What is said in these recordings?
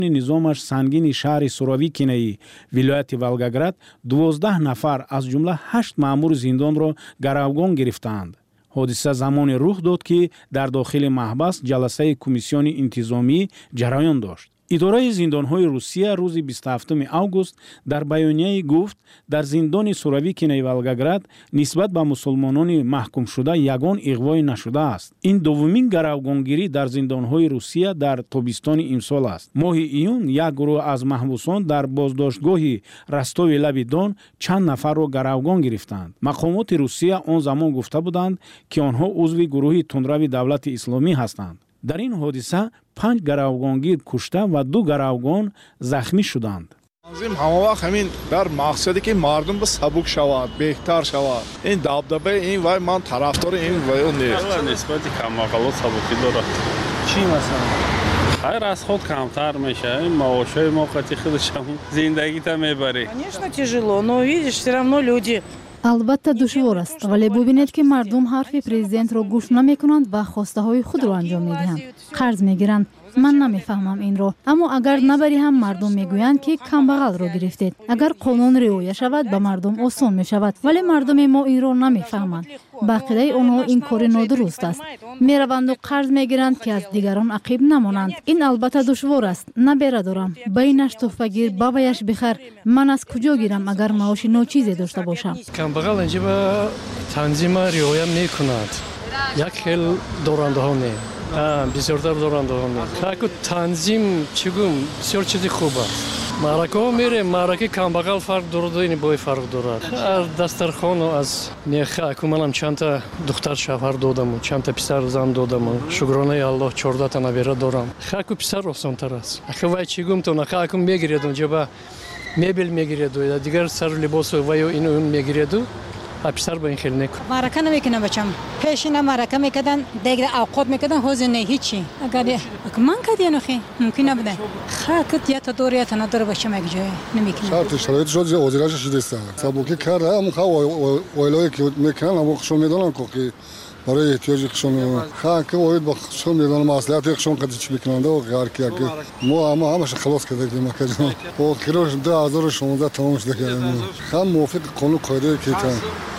низомаш сангини шаҳри Суровикинаи вилояти Волгоград 12 нафар аз ҷумла 8 маъмури зиндонро гаравгон гирифтаанд. ҳодиса замоне рух дод, ки дар дохили маҳбас ҷаласаи комиссиони интизомӣ ҷараён дошт. идораи зиндонҳои Русия рӯзи 27 август дар баёнияе гуфт, дар зиндони Суровикинаи Волгоград нисбат ба мусулмонони маҳкумшуда ягон иғвое нашудааст. ин дуввумин гаравгонгирӣ дар зиндонҳои Русия дар тобистони имсол аст. моҳи июн як гурӯҳ аз маҳбусон дар боздоштгоҳи Растови Лаби Дон чанд нафарро гаравгон гирифтанд. мақомоти Русия он замон гуфта буданд, ки онҳо узви гурӯҳи тунрави давлати исломӣ ҳастанд. дар ин ҳодиса 5 гаравгонгир кушта ва 2 гаравгон захмӣ шуданд. танзим ҳамавақт ҳамин дар мақсаде ки мардум ба сабук шавад, беҳтар шавад. ин дабдабаи ин вай ман тарафдори ин вай нест. нисбати камбағалот сабукӣ дорад. чӣ масалан? хайр аз худ камтар мешавад. маошҳои мо қати худашам зиндагита мебарӣ. Конечно, тяжело, но видишь, все равно люди. албатта душвор аст, вале бубинед ки мардум ҳарфи президентро гӯш намекунанд ва хостаҳои худро анҷом медиҳанд. қарз мегиранд. ман намефаҳмам инро, аммо агар набарӣ ҳам мардум мегӯянд ки камбағалро гирифтед. агар қонун риоя шавад ба мардум осон мешавад, вале мардуми мо инро намефаҳманд. ба ақидаи онҳо ин кори нодуруст аст. мераванду қарз мегиранд ки аз дигарон ақиб намонанд. ин албатта душвор аст. набера дорам, ба инаш тӯҳфа гир, бабаяш бихар. ман аз куҷо гирам агар маоши ночизе дошта бошам? камбағал инҷа ба танзима риоя мекунад. як хел дорандаҳо не бисёртар дорандаҳо не ҳаку танзим чигум бисёр чизи хуб аст. маъракаҳо мерем, маъраки камбағал фарқ дорад, ин бои фарқ дорад. аз дастархону аз меха манам чандта духтар шавҳар додаму, чандта писар зан додаму. шукронаи Аллоҳ 14 набера дорам. хаку писар осонтар аст. аха вай чигумтон аха аку мегиред унҷа ба мебел мегиреду, дигар сару либосу ваю ин он мегиреду. писар ба ин хел некун. маърака намекунам бачам. пешина маърака мекардан, дегра авқот мекардан, ҳозир не ҳичи. агар ман кардиану хи мумкин набуда. хакт я та дор я та надор бачам як ҷое намекунам. шарти шароит шуд озираш шудеста. сабуки карда ам ха оилое ки мекунан ам хушон медонам ки барои эҳтиёҷи хушон хак оид ба хушон медонам маслиҳати хушон қад чӣ мекунанд ҳар ки як мо ҳамаша халос кардем макаҷон. охирош 2016 тамом шуда кардем. ҳам мувофиқ қонун қоидаe ки та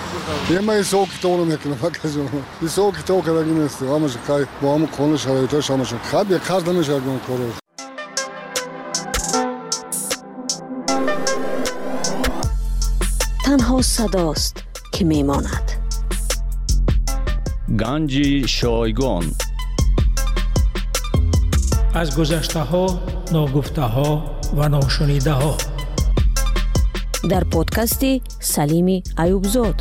ема исоҳ китобро мекунам макаҷон. исоҳ китоб кардаги нест. ҳамаша қай бо ҳамон қонун шароитҳош ҳамаша хаб як қарз намешавад он корро. танҳо садост ки мемонад. ганҷи шойгон. аз гузаштаҳо, ногуфтаҳо ва ношунидаҳо. дар подкасти Салими Аюбзод.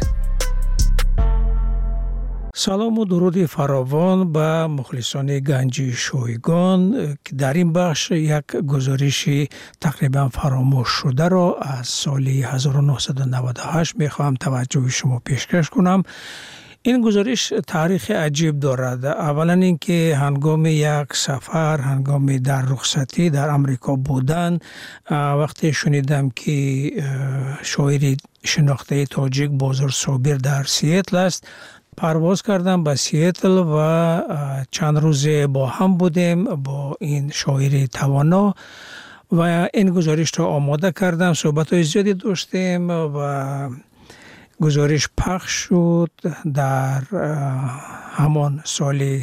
салому дуруди фаровон ба мухлисони ганҷи шойгон. дар ин бахш як гузориши тақрибан фаромӯшшударо аз соли 1998 мехоҳам таваҷҷӯҳи шумо пешкаш кунам. ин гузориш таърихи аҷиб дорад. аввалан ин ки ҳангоми як сафар, ҳангоми дар рухсатӣ дар амрико будан, вақте шунидам ки шоири шинохтаи тоҷик Бозор Собир дар Сиэтл аст, парвоз кардам ба Сиэтл ва чанд рӯзе бо ҳам будем бо ин шоири тавоно ва ин гузоришро омода кардам. суҳбатҳои зиёде доштем ва гузориш пахш шуд дар ҳамон соли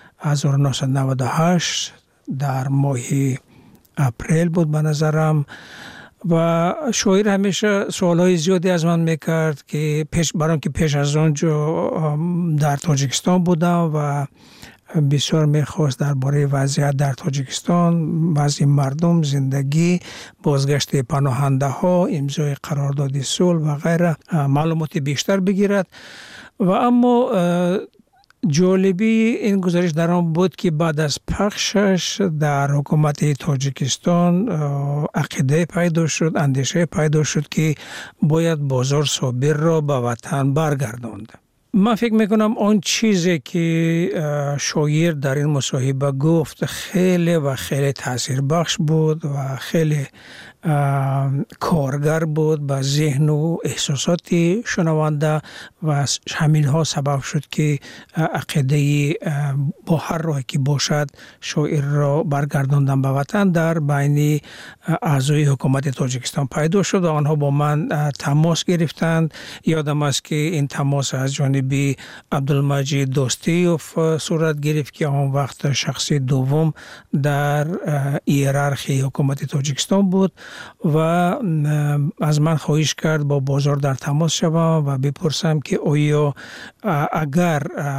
1998 дар моҳи апрел буд ба назарам. ва шоир ҳамеша суолҳои зиёде аз ман мекард ки баром ки пеш аз он ҷо дар Тоҷикистон будам ва бисёр мехост дар бораи вазъият дар Тоҷикистон, вазъи мардум, зиндагӣ, бозгашти паноҳандаҳо, имзои қарордоди сулҳ ва ғайра маълумоти бештар бигирад. ва аммо ҷолибии ин гузариш дар он буд ки баъд аз пахшаш дар ҳукумати Тоҷикистон ақидае пайдо шуд, андешае пайдо шуд ки бояд Бозор Собирро ба ватан баргардонд. من فکر میکنم اون چیزی که شاعر در این مصاحبه گفت خیلی و خیلی تاثیر بخش بود و خیلی کارگر بود به ذهن و احساسات شنونده و همین ها سبب شد که عقیده با هر راهی که باشد شاعر را برگرداندن به وطن در بین اعضای حکومت تاجیکستان پیدا شد و آنها با من تماس گرفتند. یادم است که این تماس از جانب عبدالمجید دوستیوف صورت گرفت که آن وقت شخص دوم در هیرارخی حکومت تاجیکستان بود و از من خواهش کرد با بازار در تماس شوم و بپرسم که آیا اگر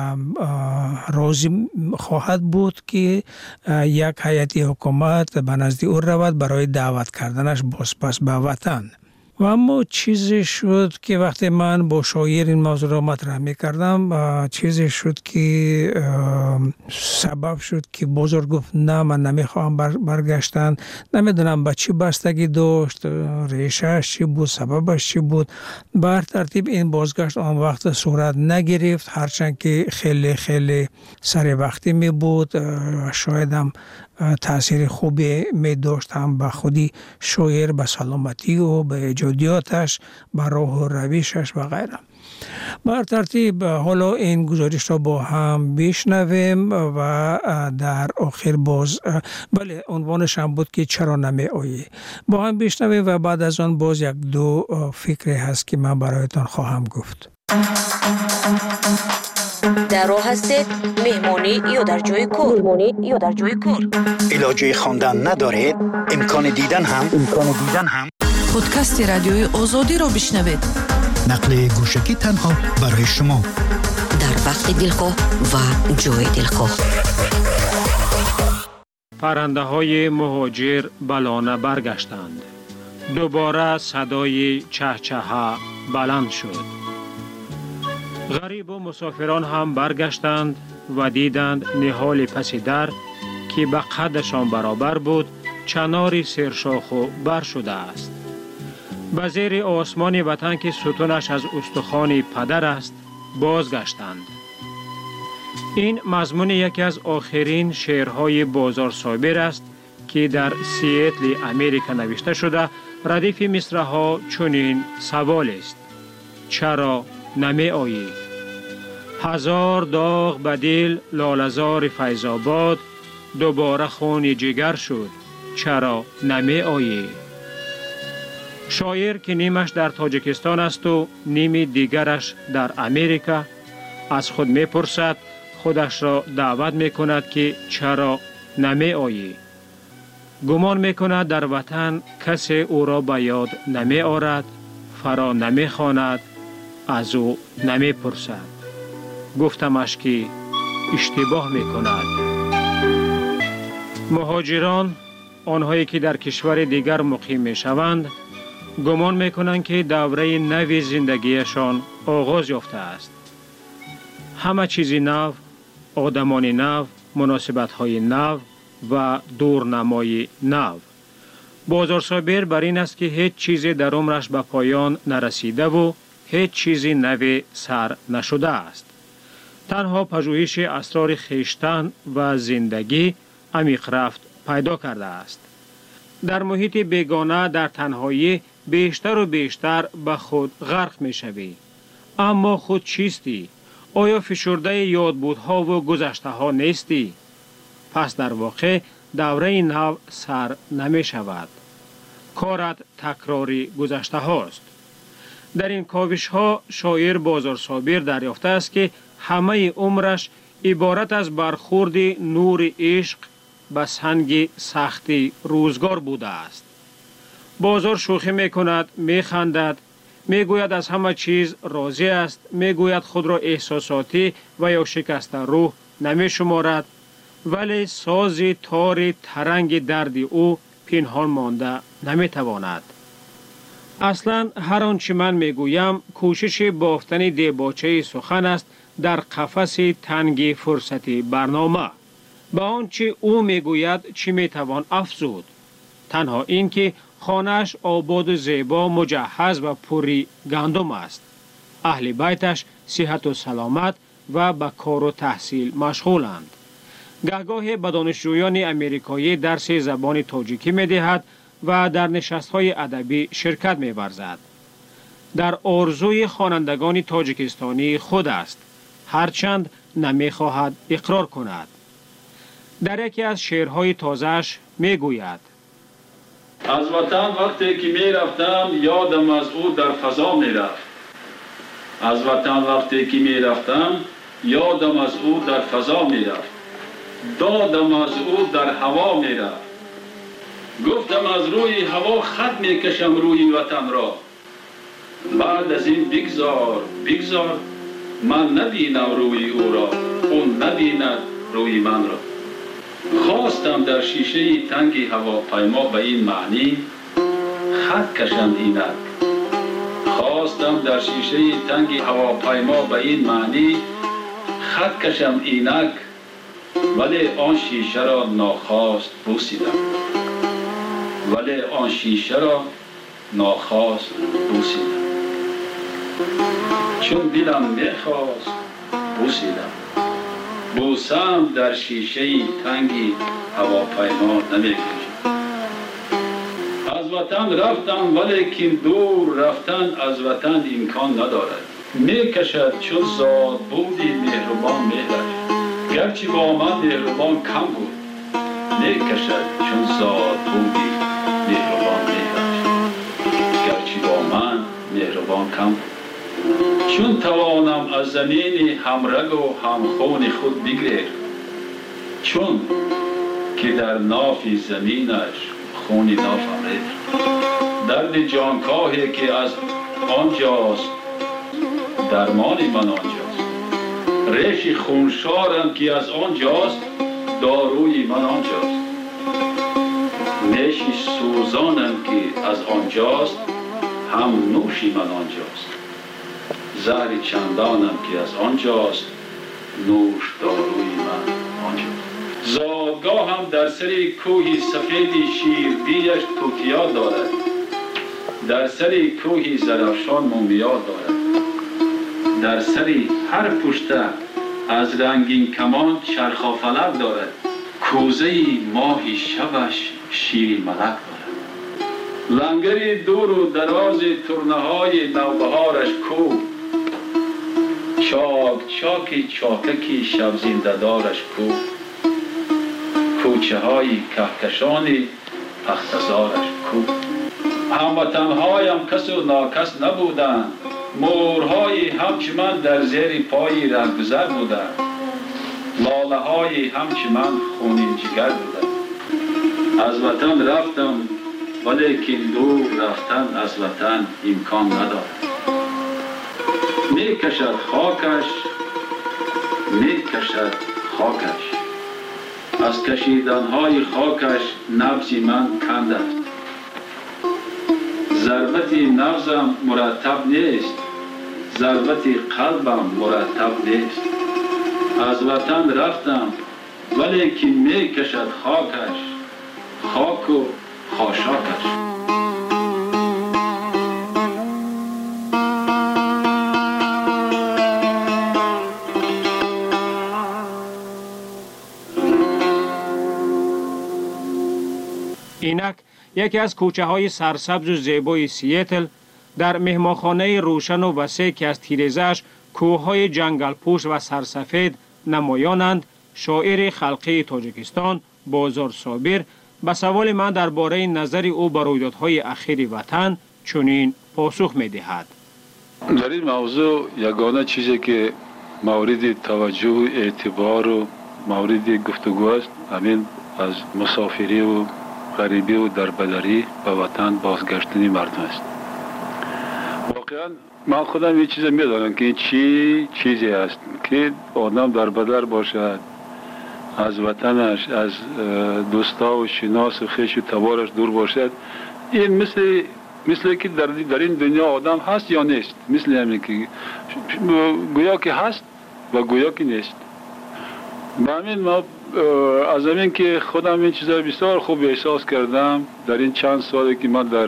راضی خواهد بود که یک هیئت حکومت به نزد او رود برای دعوت کردنش بازپس به وطن. و اما چیزی شد که وقتی من با شاعر این موضوع را مطرح می‌کردم چیزی شد که سبب شد که بزرگ گفت نه من نمیخوام برگشتن، نمیدونم به چی بستگی داشت، ریشهش چی بود، سببش چی بود. بر ترتیب این بازگشت آن وقت صورت نگرفت، هرچند که خیلی خیلی سر وقتی می بود، شاید هم تأثیر خوبی می داشت هم به خودی شاعر، به سلامتی و به ایجادیاتش، به راه و رویشش و غیره. بر ترتیب حالا این گزارش را با هم بشنویم و در آخر باز بله عنوانش هم بود که چرا نمی آیی، با هم بشنویم و بعد از آن باز یک دو فکری هست که من برایتان خواهم گفت. در راه هستید مهمانی یا در جای کار؟ علاجه خواندن ندارید؟ امکان دیدن هم پادکست رادیوی آزادی را بشنوید. نقل گوشکی تنها برای شما در وقت دلخواه و جای دلخواه. پرنده های مهاجر بلانه برگشتند. دوباره صدای چهچها بلند شد. غریب و مسافران هم برگشتند و دیدند نهال پس در که به قدشان برابر بود چناری سرشاخ و بر شده است. به زیر آسمان وطن که ستونش از استخوان پدر است بازگشتند. این مضمون یکی از آخرین شعرهای بازار صابر است که در سیاتل امریکا نوشته شده. ردیف مصرع‌ها چنین سوال است: چرا نمی آیی؟ هزار داغ به دل لاله‌زار فیض آباد، دوباره خون جگر شد چرا نمی آیی؟ شاعر که نیمش در تاجیکستان است و نیم دیگرش در امریکا از خود می پرسد، خودش را دعوت می کند که چرا نمی آیی؟ گمان می کند در وطن کسی او را به یاد نمی آرد، فرا نمی خواند، از او نمی پرسد. گفتمش که اشتباه می کند. مهاجران، آنهایی که در کشور دیگر مقیم می شوند، گمان می کنند که دوره نوی زندگیشان آغاز یافته است. همه چیز نو، آدمان نو، مناسبت های نو و دورنمای نو. بازار صابر بر این است که هیچ چیزی در عمرش به پایان نرسیده و هیچ چیزی نوی سر نشده است. تنها پژوهش اسرار خویشتن و زندگی عمیق رفت پیدا کرده است. در محیط بیگانه در تنهایی بیشتر و بیشتر به خود غرق می شوی. اما خود چیستی؟ آیا فشرده یادبودها و گذشته ها نیستی؟ پس در واقع دوره نو سر نمی شود. کارت تکراری گذشته هاست. در این کاوش ها شاعر بازار صابر دریافته است که همه عمرش عبارت از برخورد نور عشق به سنگ سختی روزگار بوده است. بازار شوخی می کند، می خندد، می گوید از همه چیز راضی است، می گوید خود را احساساتی و یا شکسته روح نمی شمارد، ولی ساز تار ترنگ درد او پنهان مانده نمی تواند. اصلا هر آنچه من می گویم کوشش بافتن دیباچه سخن است در قفس تنگ فرصتی برنامه. به آنچه او می گوید چی می توان افزود؟ تنها این که خانه‌اش آباد و زیبا، مجهز و پری گندم است. اهل بیتش صحت و سلامت و به کار و تحصیل مشغولند. گهگاه به دانشجویان امریکایی درس زبان تاجیکی می‌دهد و در نشست‌های ادبی شرکت می‌ورزد. در آرزوی خوانندگان تاجیکستانی خود است، هرچند نمی‌خواهد اقرار کند. در یکی از شعرهای تازه‌اش می‌گوید: از وطن وقتی که می‌رفتم یادم از او در فضا می‌رفت. از وطن وقتی که می‌رفتم یادم از او در فضا می‌رفت. دادم از او در هوا می‌رفت. گفتم از روی هوا خط می‌کشم روی وطن را. بعد از این بگذار من نبینم روی او را، او نبیند روی من را. خواستم در شیشه تنگ هواپیما به این معنی خط کشم اینک. خواستم در شیشه تنگ هواپیما به این معنی خط کشم اینک، ولی آن شیشه را ناخواست بوسیدم. ولی آن شیشه را ناخواست بوسیدم. چون دلم میخواست بوسیدم. بوسم در شیشه تنگی هواپیما نمیکشم. از وطن رفتم ولیکن دور رفتن از وطن امکان ندارد. میکشد چون زاد بودی مهربان مهرش، گرچه با من مهربان کم بود. میکشد چون زاد بودی مهربان مهرش، گرچه با من مهربان کم بود. چون توانم از زمین همرگ و همخون خود بگریر، چون که در نافی زمینش خونی نافم ریخت. درد جانکاهی که از آنجاست درمانی من آنجاست. ریش خونشارم که از آنجاست داروی من آنجاست. نیشی سوزانم که از آنجاست هم نوشی من آنجاست. زهر چندانم که از آنجاست نوش داروی من آنجاست. زادگاه هم در سری کوهی سفیدی شیربیش توتیا دارد. در سری کوهی زرافشان مومیا دارد. در سری هر پشته از رنگین کمان چرخافلک دارد. کوزه ماهی شبش شیر ملک دارد. لنگری دور و دراز ترنه‌های نوبهارش کو، چاک چاککی شب زنده دارش کو. کوچه های کهکشانی پختزارش کو. هموطنهایم کس و ناکس نبودند، مورهای همچه من در زیر پای رهگذر بودند. لاله های همچه من خونین جگر بودند. از وطن رفتم ولیکن دور رفتن از وطن امکان ندارد. میکشد خاکش از کشیدنهای خاکش نبض من کند است. ضربت نبضم مرتب نیست، ضربت قلبم مرتب نیست. از وطن رفتم ولیکن میکشد خاکش، خاک و خاشاکش. اینک یکی از کوچه های سرسبز و زیبای سیاتل در مهمانخانه روشن و وسیع که از تیره‌اش کوههای جنگل پوش و سرسفید نمایانند، شاعر خلقی تاجیکستان بازار صابر به سوال من درباره نظر او بر رویدادهای اخیر وطن چنین پاسخ می‌دهد: در این موضوع یگانه چیزی که مورد توجه اعتبار و مورد گفتگو است همین از مسافری و غریبی و دربدری به وطن بازگشتن مردم است. واقعا من خودم یه چیز میدانم که این چیزی است که آدم دربدر باشد، از وطنش، از دوستا و شناس و خویش و تبارش دور باشد. این مثل که در این دنیا آدم هست یا نیست، مثل همین که گویا که هست و گویا که نیست. به همین ما از همین که خودم این چیزا بسیار خوب احساس کردم در این چند سالی که من در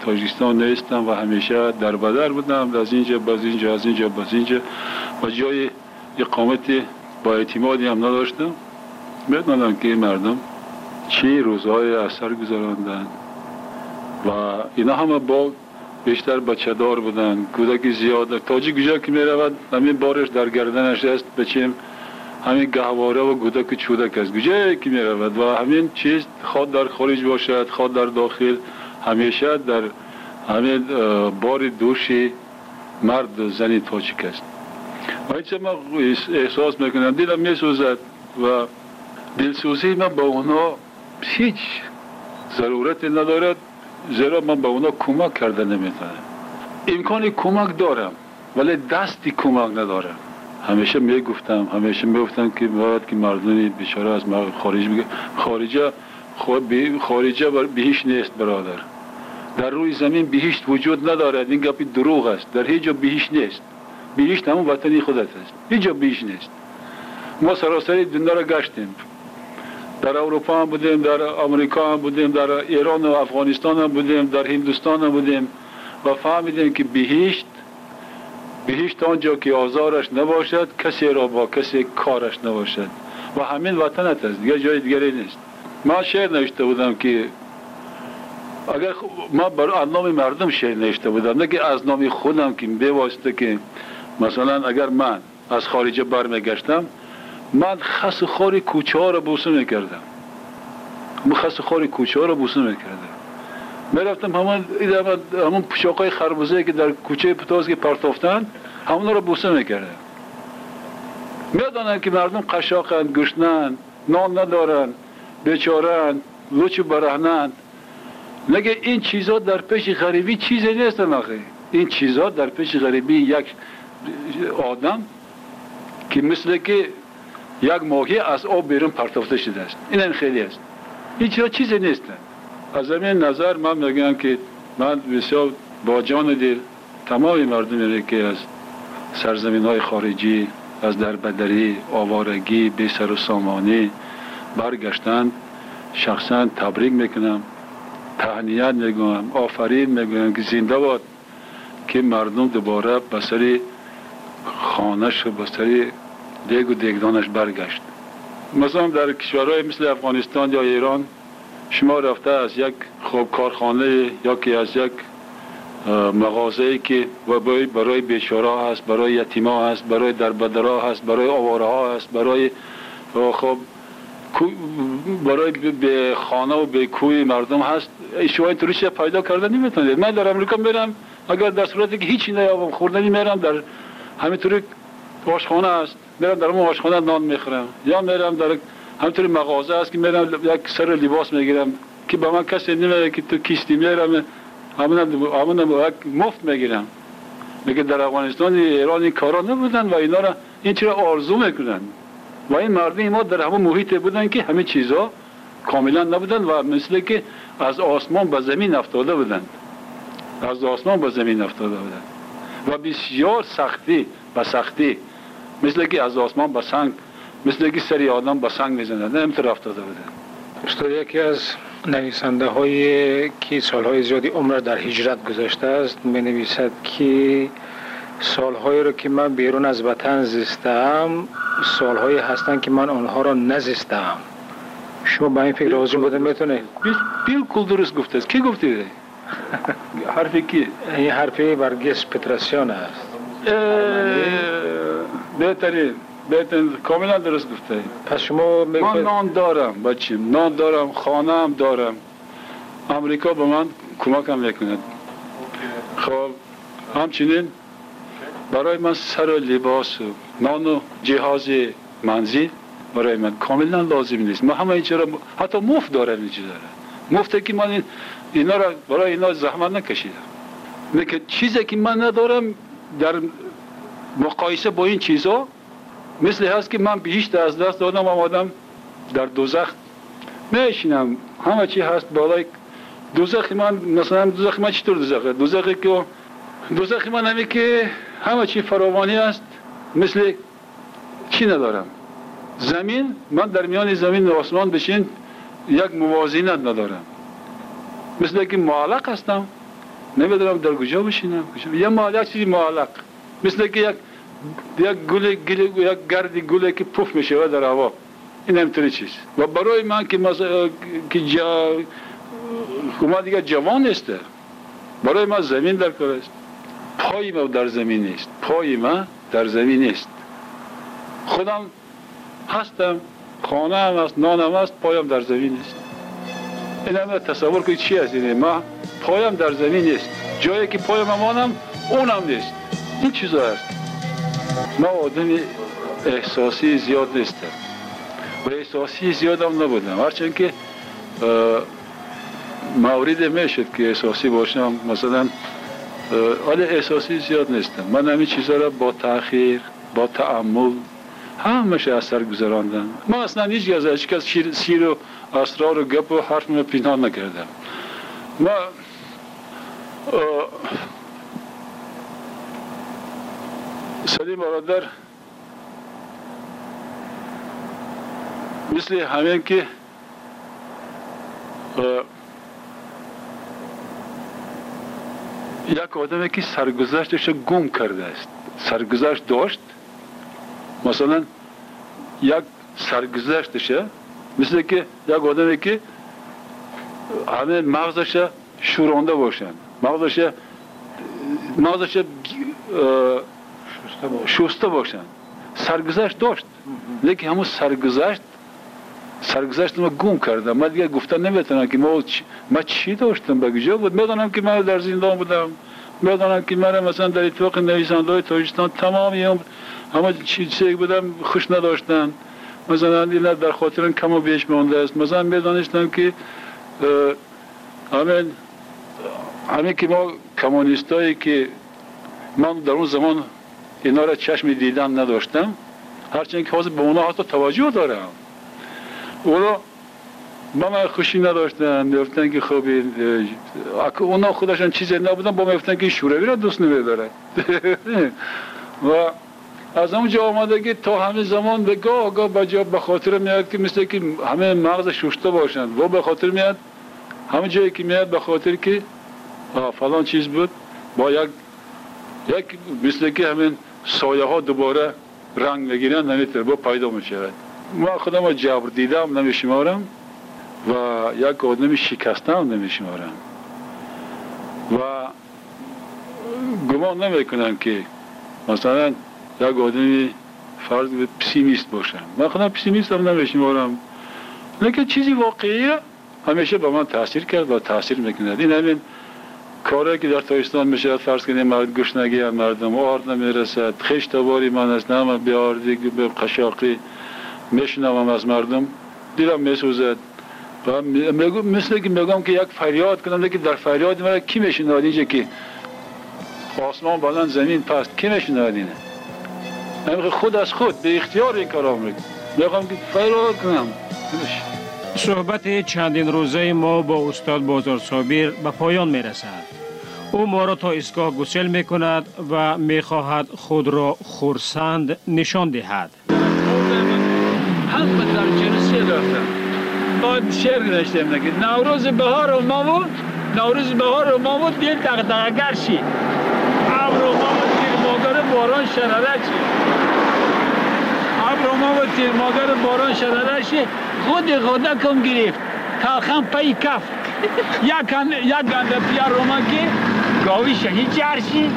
تاجیکستان نیستم و همیشه در بدر بودم، از اینجا باز اینجا، از اینجا باز اینجا و جای اقامت با اعتمادی هم نداشتم. بدانم که مردم چی روزهای اثر گذراندن و اینا همه با بیشتر بچه دار بودن، کودکی زیاد. تاجیک کجا که می رود همین بارش در گردنش است، بچیم همین گهواره و کودک چودک است کجا که می رود و همین چیز خود در خارج باشد خود در داخل همیشه در همین بار دوشی مرد و زنی تاجیک است. و اینچه من احساس میکنم دیدم میسوزد و دلسوزی من با اونا هیچ ضرورتی ندارد، زیرا من با اونا کمک کرده نمیتونم. امکان کمک دارم ولی دستی کمک ندارم. همیشه میگفتم که باید که مردمی بیچاره از خارج بگه خارجه بهشت نیست برادر. در روی زمین بهشت وجود ندارد، این گپی دروغ است. در هیچ جا بهشت نیست. بهشت همون وطنی خودت است. هیچ جا بهشت نیست. ما سراسری دنیا را گشتیم. در اروپا هم بودیم، در امریکا هم بودیم، در ایران و افغانستان هم بودیم، در هندوستان هم بودیم و فهمیدیم که بهشت آنجا که آزارش نباشد، کسی را با کسی کارش نباشد و همین وطنت است، دیگه جای دیگری نیست. من شعر نوشته بودم که اگر ما بر نام مردم شعر نوشته بودم، نه که از نام خودم که به واسطه که مثلا اگر من از خارج برمیگشتم من خس و خار کوچه ها را بوسه میکردم. میرفتم همون پوشاقای خربوزه که در کوچه پتاز که پرتافتن همون را بوسه میکردم. میدانن که مردم قشاقند، گشنند، نان ندارن، بیچارند، لوچ و برهنند. نگه این چیزا در پیش غریبی چیزی نیستن آخه. این چیزا در پیش غریبی یک آدم که مثل که یک ماهی از آب بیرون پرتافته شده است. این خیلی است. این چیزی نیستن. از همین نظر من میگم که من بسیار با جان دل تمام مردمی که از سرزمین های خارجی، از دربدری، آوارگی، بی سر و سامانی برگشتند شخصا تبریک میکنم، تهنیت میگم، آفرین میگم که زنده باد که مردم دوباره به سر خانش و به سر دیگ و دیگدانش برگشت. مثلا در کشورهای مثل افغانستان یا ایران شما رفته از یک خوب کارخانه یا که از یک مغازه‌ای که برای بیچاره هست، برای یتیما هست، برای دربدرها هست، برای آواره ها هست، برای خب برای به خانه و به کوی مردم هست، شما این طوریش پیدا کرده نمیتونید. من در امریکا میرم اگر در صورتی که هیچی نیابم خوردنی میرم در همینطوری آشخانه است، میرم در اون آشخانه نان میخورم، یا میرم در همینطوری مغازه است که میرم یک سر لباس میگیرم که به من کسی نمیگه که تو کیستی، میرم همون مفت میگیرم. میگه در افغانستان ایران این کارا نبودن و اینا را این چرا آرزو میکنن و این مردم ما در همون محیط بودن که همه چیزا کاملا نبودن و مثل که از آسمان به زمین افتاده بودند. و بسیار سختی مثل که از آسمان به سنگ، مثل که سری آدم به سنگ میزنند، همینطور افتاده بودند. استاد یکی از نویسنده هایی که سالهای زیادی عمر در هجرت گذاشته است می نویسد که سالهایی رو که من بیرون از وطن زیستم سالهایی هستند که من آنها را نزیستم. شما با این فکر راضی بودن میتونه؟ بالکل درست گفته است. کی گفته؟ حرفی کی؟ این حرفی برگس پتراسیان است. بهترین کاملا درست گفته. پس شما من نان دارم بچیم، نان دارم، خانه هم دارم. امریکا به من کمک هم میکند. خب همچنین برای من سر و لباس و نان و جهاز منزل برای من کاملا لازم نیست. من همه اینجا حتی مفت دارم اینجا دارم. مفته که من اینا را برای اینا زحمت نکشیدم. میگه چیزی که من ندارم در مقایسه با این چیزا مثل هست که من بهشت از دست دادم، آمدم در دوزخ میشینم، همه چی هست بالای دوزخ من. مثلا دوزخ من چطور دوزخه؟ دوزخ من همه که همه چی فراوانی است، مثل چی ندارم. زمین، من در میان زمین و آسمان بشین یک موازینت ندارم، مثل که معلق هستم. نمیدونم در کجا بشینم. یه معلق چیزی معلق مثل که یک گردی گلی که پف میشه در هوا. این همینطوری چیز. و برای من که ما دیگه جوان نیست، برای ما زمین در کار است. پای ما در زمین نیست، پای ما در زمین نیست. خودم هستم، خانه هم است، نانم است، پایم در زمین نیست. این همه تصور که چی است؟ ما پایم در زمین نیست، جایی که پایم مانم اونم نیست. این چیزا است. ما آدم احساسی زیاد نیستم و احساسی زیادم نبودم، هرچند که مورد میشد که احساسی باشم، مثلا ولی احساسی زیاد نیستم. من همین چیزا را با تأخیر، با تأمل همشه از سر گذراندم. ما اصلا هیچ از شیر و اسرار و گپ و حرف رو پنهان نکردم. ما سلیم برادر مثل همین که یک آدمی که سرگذشتش گم کرده است، سرگذشت داشت، مثلا یک سرگذشتش مثل که یک آدمی که همه مغزش شورانده باشن، مغزش شسته باشن. سرگذشت داشت لیکن همون سرگذشت ما گم کردم. من دیگه گفتن نمیتونم که ما چی داشتم بگیجا بود. میدانم که من در زندان بودم، میدانم که من مثلا در اتفاق نویسنده‌های تاجیکستان تمامی همه چیزی بودم خوش نداشتن، مثلا در خاطر کم و بیش مونده است. مثلا میدانستم که همین که ما کمونیستایی که من در اون زمان اینا را چشم دیدن نداشتم، هرچند که حاضر به اونا حتی توجه دارم، اونا با من خوشی نداشتن، میفتن که خب اونا خودشان چیزی نبودن، با من میفتن که شوروی را دوست نمیداره. و از اونجا آمده که تا همه زمان به گاه به خاطر میاد که مثل که همه مغز شسته باشند و به خاطر میاد همه جایی که میاد به خاطر که فلان چیز بود، با یک مثل که همین سایه ها دوباره رنگ میگیرن، نمیتونه با پیدا میشود. ما خودم جبر دیدم نمیشمارم و یک آدم شکسته هم نمیشمارم و گمان نمیکنم که مثلا یک آدمی فرض به پسیمیست باشم. من خودم پسیمیست هم نمیشمارم، لیکن چیزی واقعیه همیشه به من تاثیر کرد و تاثیر میکند. این همین کاری که در تاجیکستان میشه، فرض کنیم مرد گشنگی مردم آرد نمیرسد، خشت باری من است، نه بیاردی به قشاقی میشنوم از مردم، دیرم میسوزد و مثل که میگم که یک فریاد کنم، لیکن در فریاد مرا کی میشنود؟ اینجا که آسمان بلند زمین پست، کی میشنود اینه؟ من خود از خود به اختیار این کارام میگم که فریاد کنم. صحبت چندین روزه ما با استاد بازار صابر به پایان میرسد. او ما را تا ایستگاه گسل میکند و میخواهد خود را خرسند نشان دهد. همه در جلسه داشتم. باید شعر داشتم نگه نوروز بهار و مامود دل دغدغه‌گر شی. ابر و مامود تیر مادر باران شراره شی. خود کم گرفت تلخم پای کف یک گنده پیار روما که گاوی شهید جرشی.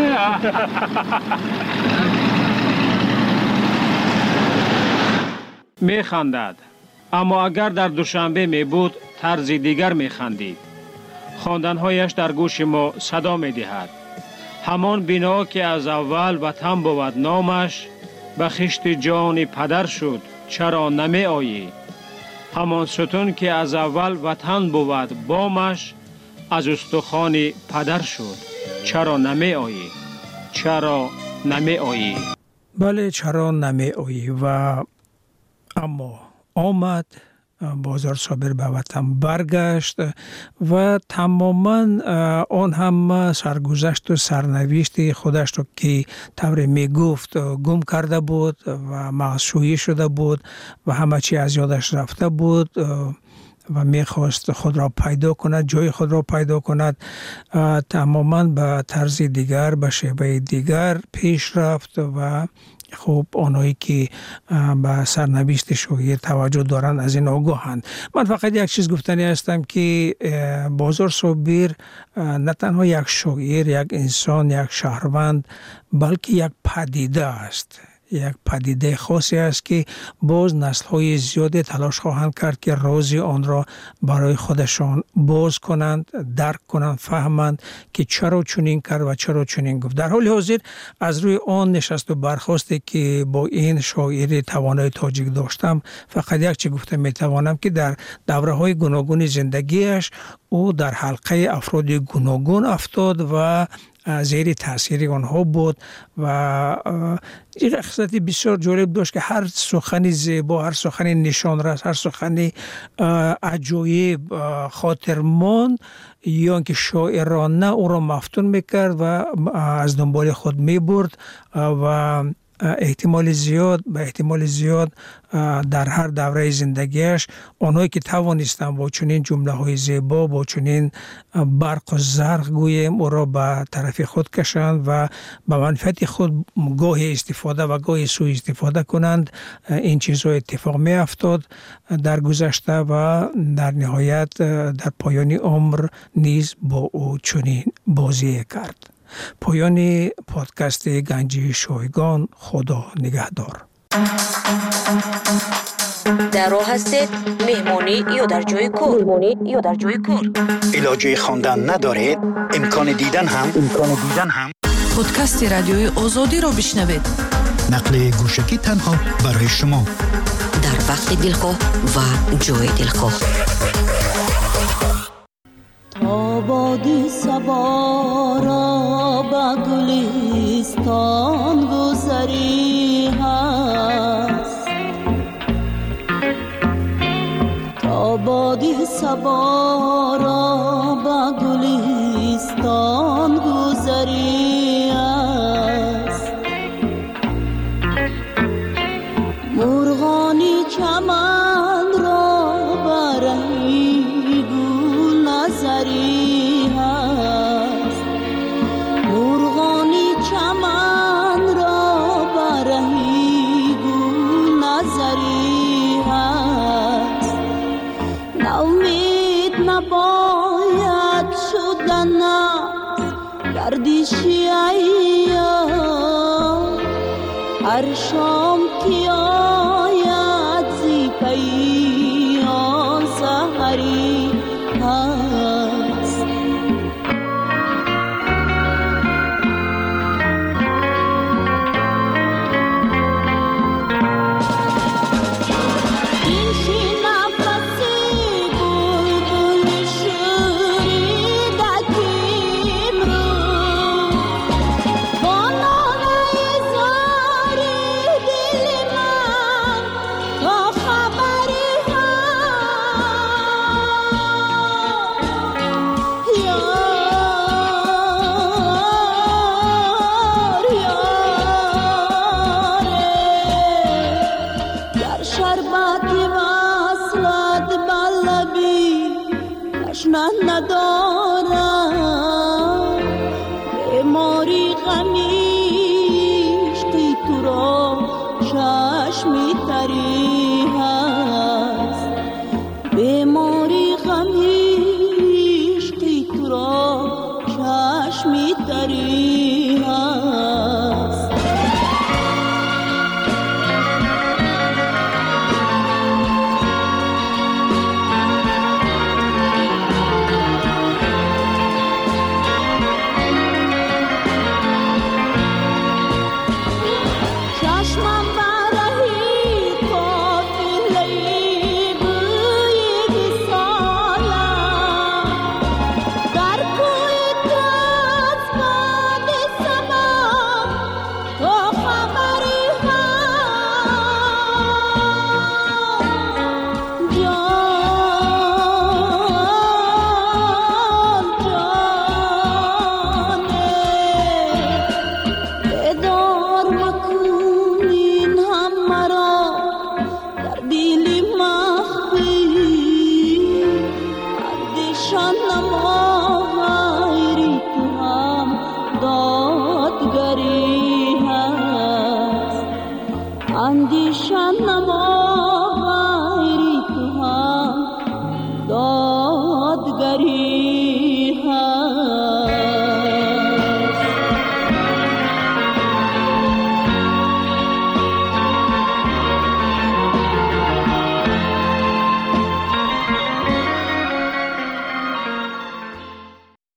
می خندد، اما اگر در دوشنبه می بود طرز دیگر می خندید. خواندنهایش در گوش ما صدا می دهد. همان بنا که از اول وطن بود نامش، به خشت جان پدر شد چرا نمی آیی؟ همان ستون که از اول وطن بود بامش، از استخوان پدر شد چرا نمی آیی؟ چرا نمی آیی؟ بله، چرا نمی آیی؟ و اما آمد، بازار صابر به وطن برگشت و تماما آن هم سرگذشت و سرنوشت خودش رو که طور می گفت گم کرده بود و مغزشویی شده بود و همه چی از یادش رفته بود و میخواست خود را پیدا کند، جای خود را پیدا کند، تماما به طرز دیگر، به شیوه دیگر پیش رفت و خب آنهایی که به سرنوشت شوگیر توجه دارند از این آگاهند. من فقط یک چیز گفتنی هستم که بازار صبحگیر نه تنها یک شوگیر، یک انسان، یک شهروند، بلکه یک پدیده است، یک پدیده خاصی است که باز نسل‌های زیادی تلاش خواهند کرد که راز آن را برای خودشان باز کنند، درک کنند، فهمند که چرا چنین کرد و چرا چنین گفت. در حال حاضر از روی آن نشست و برخاستی که با این شاعر توانای تاجیک داشتم، فقط یک چیز گفته میتوانم که در دوره‌های گوناگون زندگیش او در حلقه افراد گوناگون افتاد و زیر تاثیر آنها بود و این خصلت بسیار جالب داشت که هر سخن زیبا، هر سخن نشانرس، هر سخن عجایب خاطرمان یا اینکه شاعرانه او را مفتون میکرد و از دنبال خود میبرد و احتمال زیاد در هر دوره زندگیش آنهایی که توانستند با چنین جمله های زیبا، با چنین برق و زرق گویم او را به طرف خود کشند و به منفعت خود گاهی استفاده و گاهی سوء استفاده کنند، این چیزها اتفاق می افتاد در گذشته و در نهایت در پایان عمر نیز با او چنین بازی کرد. پایان پادکست گنجی شایگان. خدا نگهدار. در راه هستید، مهمانی یا در جای کار. علاجه خواندن ندارید؟ امکان دیدن هم پادکست رادیوی آزادی را بشنوید. نقل گوشکی تنها برای شما، در وقت دلخواه و جای دلخواه. آبادی سوارا با گلستان گذری هست، آبادی سوارا با گلستان گذری هست، مرغانی چمن را برای گل نظری هست، مرغانی چمن را برای گل نظری هست، ناامید نباید شدن گردشی ایام، هر شام که آید زی پیام سحری هست. این شی نفسی بلبل شوریده کیم رو، با ناله زاری دل من تا خبری هست. گر شربتی وصلت بلبی تشنه ندارم، بیماری غمیش که تو را چشمی تری هست، بیماری غمیش که تو را چشمی تری